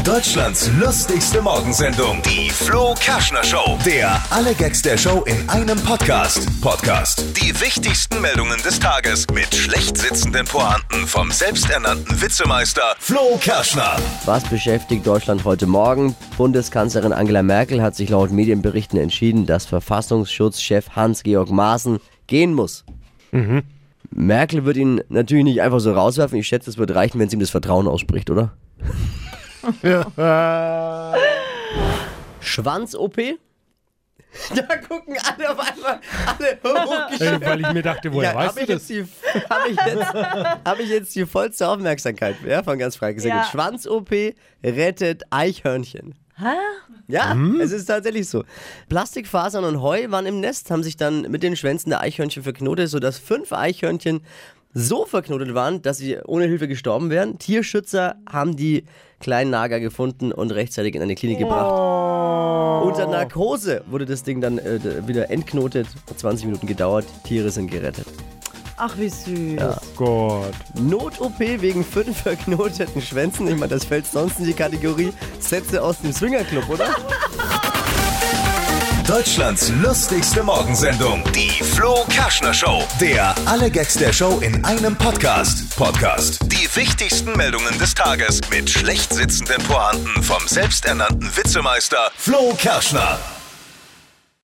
Deutschlands lustigste Morgensendung, die Flo Kerschner Show. Der alle Gags der Show in einem Podcast. Die wichtigsten Meldungen des Tages mit schlecht sitzenden Pointen vom selbsternannten Witzemeister Flo Kerschner. Was beschäftigt Deutschland heute Morgen? Bundeskanzlerin Angela Merkel hat sich laut Medienberichten entschieden, dass Verfassungsschutzchef Hans-Georg Maaßen gehen muss. Merkel wird ihn natürlich nicht einfach so rauswerfen. Ich schätze, es wird reichen, wenn sie ihm das Vertrauen ausspricht, oder? Schwanz-OP? Da gucken alle auf einmal, alle hochgeschickt. Weil ich mir dachte, woher weißt du das? Habe ich jetzt die vollste Aufmerksamkeit von ganz frei gesagt. Ja. Schwanz-OP rettet Eichhörnchen. Hä? Ja, es ist tatsächlich so. Plastikfasern und Heu waren im Nest, haben sich dann mit den Schwänzen der Eichhörnchen verknotet, sodass 5 Eichhörnchen so verknotet waren, dass sie ohne Hilfe gestorben wären. Tierschützer haben die kleinen Nager gefunden und rechtzeitig in eine Klinik gebracht. Unter Narkose wurde das Ding dann wieder entknotet. Hat 20 Minuten gedauert. Tiere sind gerettet. Ach, wie süß. Ja. Gott. Not-OP wegen 5 verknoteten Schwänzen. Ich meine, das fällt sonst in die Kategorie Sätze aus dem Swingerclub, oder? Deutschlands lustigste Morgensendung, die Flo Kerschner Show. Der alle Gags der Show in einem Podcast. Die wichtigsten Meldungen des Tages mit schlecht sitzenden Pointen vom selbsternannten Witzemeister Flo Kerschner.